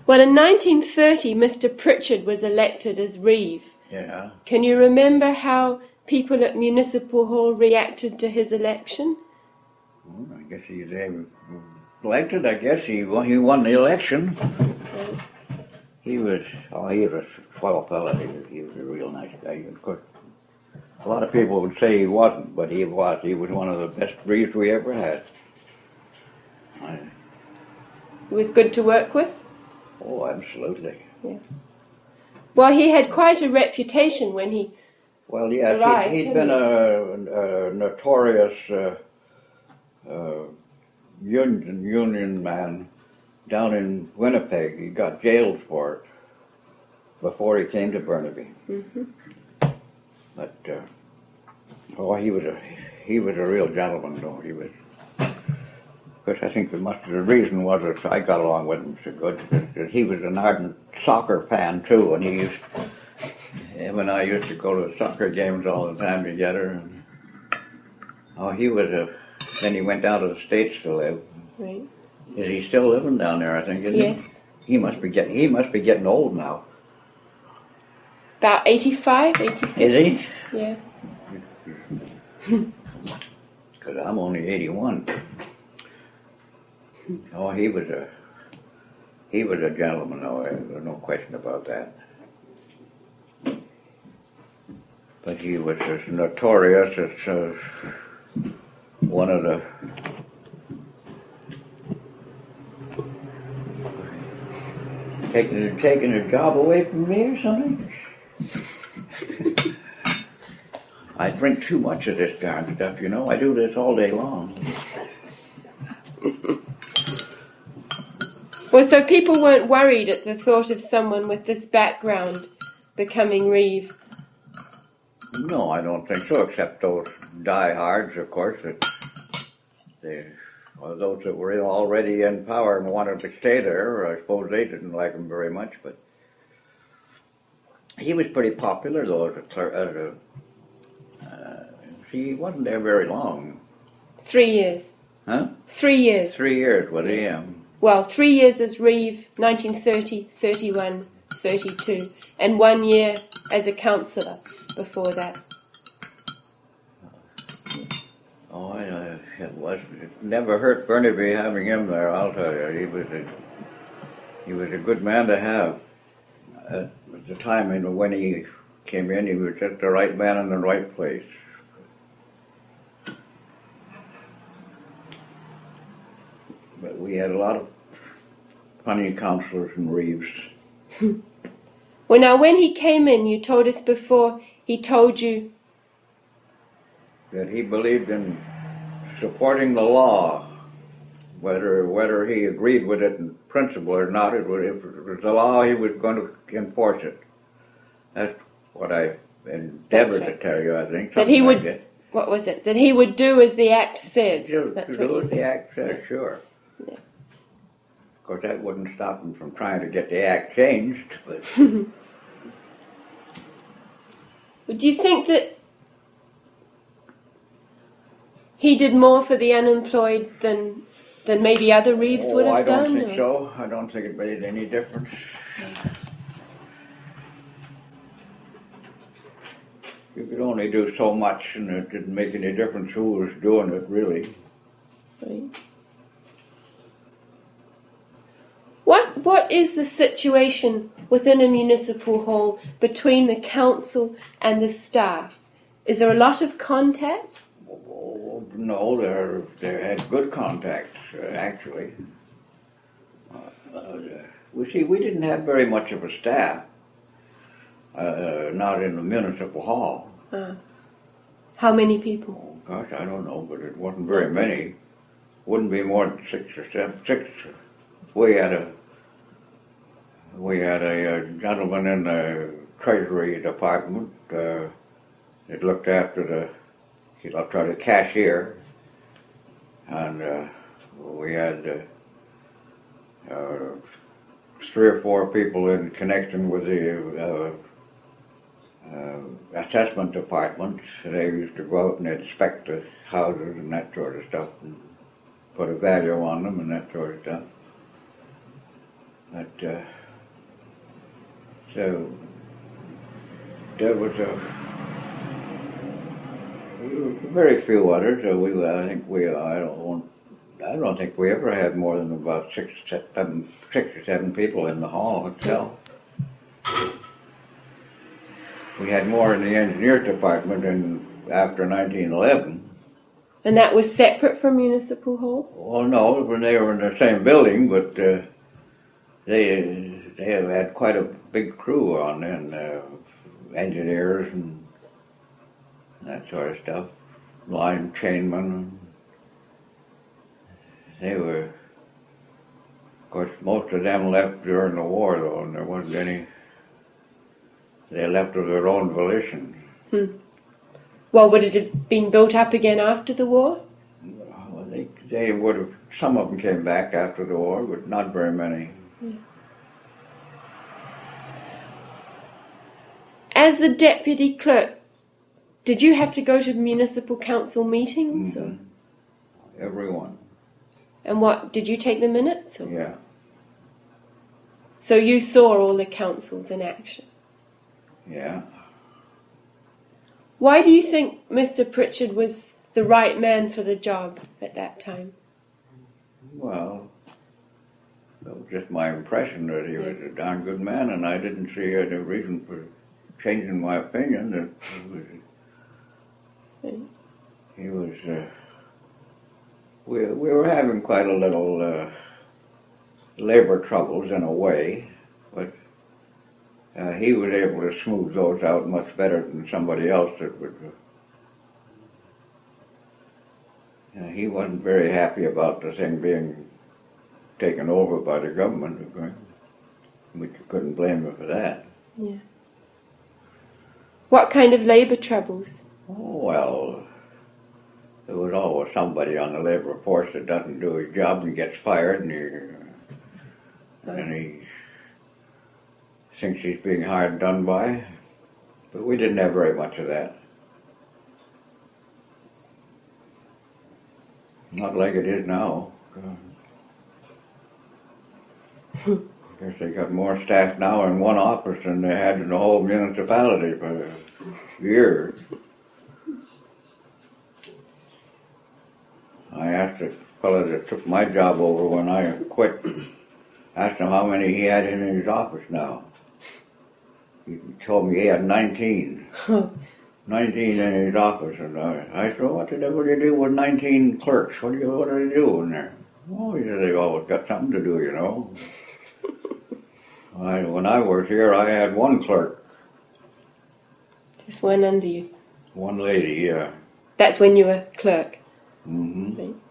Well, in 1930, Mr. Pritchard was elected as Reeve. Yeah. Can you remember how people at Municipal Hall reacted to his election? Well, I guess he's elected. I guess he won the election. Right. He was a swell fella. He was a real nice guy. Of course, a lot of people would say he wasn't, but he was. He was one of the best Reeves we ever had. He was good to work with? Oh, absolutely. Yeah. Well, he had quite a reputation when he arrived. He'd been a notorious union man down in Winnipeg. He got jailed for it before he came to Burnaby. Mm-hmm. But he was a real gentleman, though. He was. Because I think the reason was that I got along with him so good. Because he was an ardent soccer fan too, and him and I used to go to soccer games all the time together. And, then he went down to the States to live. Right. Is he still living down there? I think, isn't yes. he? He must be getting old now. About 85, 86. Is he? Yeah. Because I'm only 81. Oh, he was a gentleman, though. There's no question about that. But he was as notorious as one of the taking a job away from me or something. I drink too much of this kind of stuff, you know. I do this all day long. Well, so people weren't worried at the thought of someone with this background becoming Reeve? No, I don't think so, except those diehards, of course, those that were already in power and wanted to stay there. I suppose they didn't like him very much, but he was pretty popular, though, he wasn't there very long. 3 years. Huh? 3 years. 3 years, was he? Well, 3 years as Reeve, 1930, 31, 32, and 1 year as a councillor before that. Oh, it never hurt Burnaby having him there, I'll tell you. He was a good man to have. At the time when he came in, he was just the right man in the right place. But we had a lot of funny councillors and Reeves. Well, now, when he came in, you told us before, he told you that he believed in supporting the law, whether he agreed with it in principle or not. If it was the law, he was going to enforce it. That's what I endeavored to tell you, I think. That he would, what was it? That he would do as the Act says. That's what as the Act says, sure. Yeah. Of course, that wouldn't stop him from trying to get the Act changed. But do you think that he did more for the unemployed than maybe other Reeves would have done? I don't think so. I don't think it made any difference. You could only do so much, and it didn't make any difference who was doing it, really. Right. What is the situation within a municipal hall between the council and the staff? Is there a lot of contact? Oh, no, there had good contacts, actually. We didn't have very much of a staff, not in the municipal hall. How many people? Oh, gosh, I don't know, but it wasn't very many. Wouldn't be more than 6 or 7. 6. We had a gentleman in the Treasury Department that looked after the cashier, and we had 3 or 4 people in connection with the assessment department. They used to go out and inspect the houses and that sort of stuff, and put a value on them and that sort of stuff. But so there was very few others. I don't think we ever had more than about six or seven people in the hall itself. We had more in the engineer department after 1911. And that was separate from Municipal Hall? Well, no, when they were in the same building, but they have had quite a big crew on then, engineers and that sort of stuff, line chainmen. They were, of course, most of them left during the war, though, and there wasn't any. They left of their own volition. Well, would it have been built up again after the war? Well, they would have. Some of them came back after the war, but not very many. As the deputy clerk, did you have to go to municipal council meetings? Mm-hmm. Everyone. And what, did you take the minutes? Or? Yeah. So you saw all the councils in action? Yeah. Why do you think Mr. Pritchard was the right man for the job at that time? Well, that was just my impression that he was a darn good man, and I didn't see any reason for changing my opinion. That he was. We were having quite a little labor troubles in a way, but he was able to smooth those out much better than somebody else that would. He wasn't very happy about the thing being taken over by the government. We couldn't blame him for that. Yeah. What kind of labor troubles? Oh, well, there was always somebody on the labor force that doesn't do his job and gets fired, and he thinks he's being hard done by. But we didn't have very much of that. Not like it is now. I guess they got more staff now in one office than they had in the whole municipality for years. I asked the fellow that took my job over when I quit, asked him how many he had in his office now. He told me he had 19. 19 in his office, and I said, what the devil do you do with 19 clerks? What do they do in there? Oh, he said, they've always got something to do, you know. When I was here, I had one clerk. Just one under you? One lady, yeah. That's when you were clerk? Mm-hmm. Right.